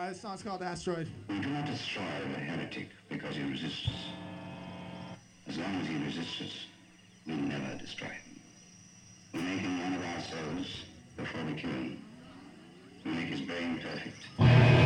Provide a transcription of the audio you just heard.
This song's called Asteroid. We do not destroy the heretic because he resists us. As long as he resists us, we'll never destroy him. We make him one of ourselves before we kill him. We make his brain perfect.